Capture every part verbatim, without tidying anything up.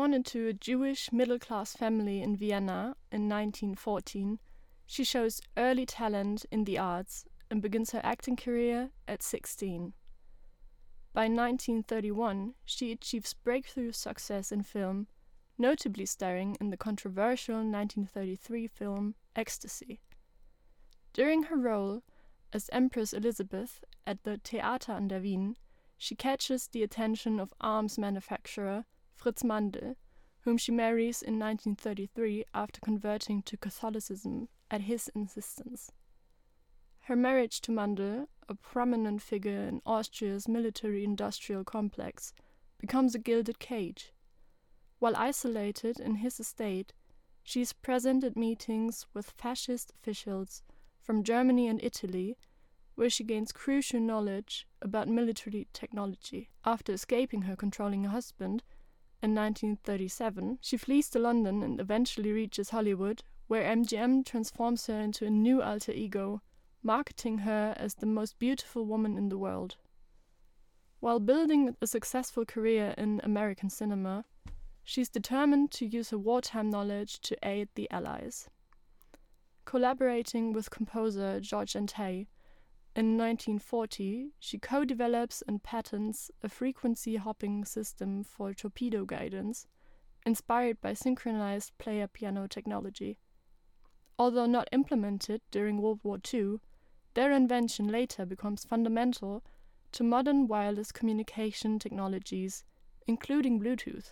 Born into a Jewish middle-class family in Vienna in nineteen fourteen, she shows early talent in the arts and begins her acting career at sixteen. By nineteen thirty-one, she achieves breakthrough success in film, notably starring in the controversial nineteen thirty-three film Ecstasy. During her role as Empress Elizabeth at the Theater an der Wien, she catches the attention of arms manufacturer Fritz Mandl, whom she marries in nineteen thirty-three after converting to Catholicism at his insistence. Her marriage to Mandl, a prominent figure in Austria's military-industrial complex, becomes a gilded cage. While isolated in his estate, she is present at meetings with fascist officials from Germany and Italy, where she gains crucial knowledge about military technology. After escaping her controlling husband, in nineteen thirty-seven, she flees to London and eventually reaches Hollywood, where M G M transforms her into a new alter ego, marketing her as the most beautiful woman in the world. While building a successful career in American cinema, she's determined to use her wartime knowledge to aid the Allies. Collaborating with composer George Antheil, in nineteen forty, she co-develops and patents a frequency-hopping system for torpedo guidance, inspired by synchronized player-piano technology. Although not implemented during World War Two, their invention later becomes fundamental to modern wireless communication technologies, including Bluetooth.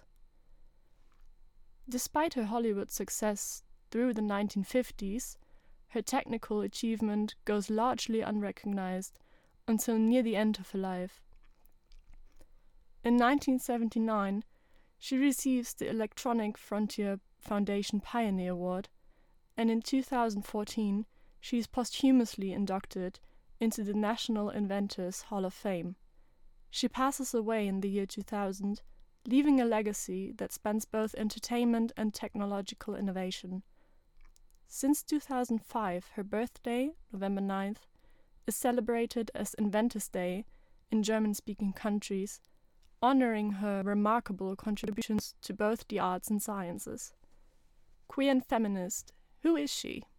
Despite her Hollywood success through the nineteen fifties, her technical achievement goes largely unrecognized until near the end of her life. In nineteen seventy-nine, she receives the Electronic Frontier Foundation Pioneer Award, and in two thousand fourteen, she is posthumously inducted into the National Inventors Hall of Fame. She passes away in the year two thousand, leaving a legacy that spans both entertainment and technological innovation. Since two thousand five, her birthday, November ninth, is celebrated as Inventors' Day in German-speaking countries, honoring her remarkable contributions to both the arts and sciences. Queer and feminist, who is she?